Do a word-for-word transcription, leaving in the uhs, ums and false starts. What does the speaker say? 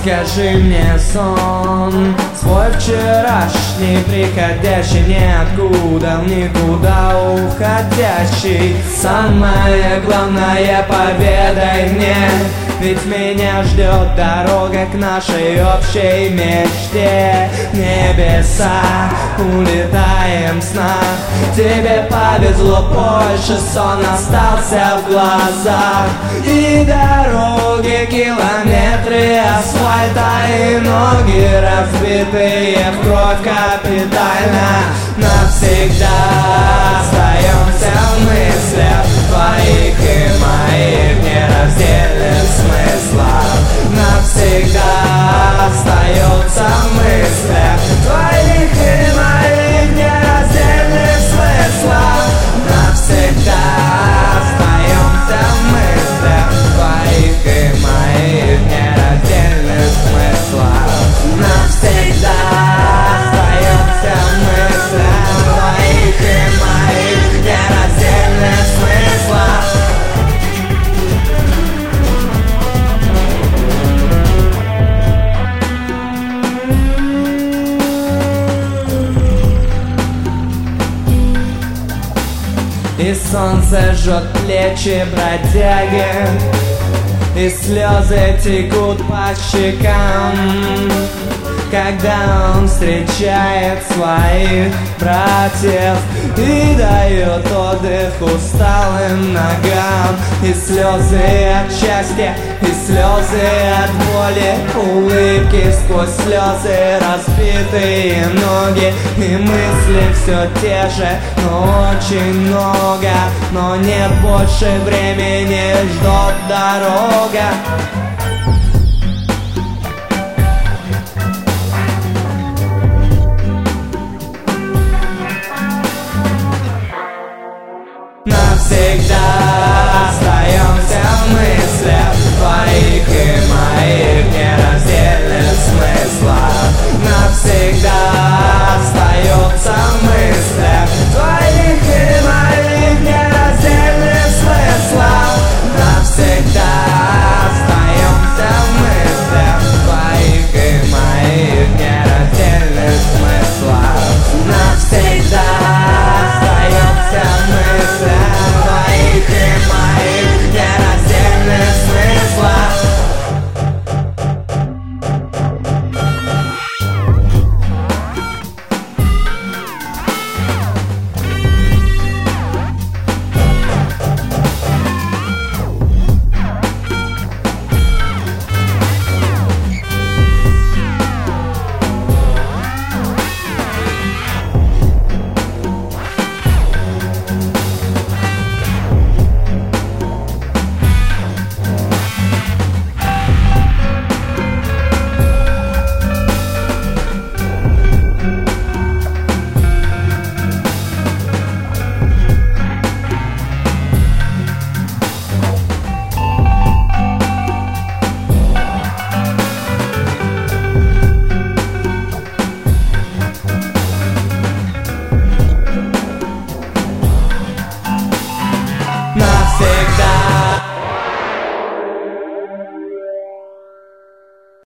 Расскажи мне сон свой вчерашний, приходящий ниоткуда в никуда уходящий. Самое главное, поведай мне, ведь меня ждет дорога к нашей общей мечте. Небеса, улетаем в снах, тебе повезло больше, сон остался в глазах. И дороги, километры асфальта, и ноги разбитые в кровь капитально. Навсегда остаемся в мыслях твоих и моих нераздельных смыслах. Навсегда остается в мыслях твоих и моих нераздельных смыслах. Навсегда остаемся в мыслях твоих и моих нераздельных смыслах. Навсегда остаемся в мыслях твоих и моих нераздельных смыслах. И солнце жжет плечи бродяги, и слезы текут по щекам, когда он встречает своих братьев и дает отдых усталым ногам. И слезы от счастья, и слезы от боли, улыбки сквозь слезы, разбитые ноги. И мысли все те же, но очень много, но нет больше времени, ждет дорога. Навсегда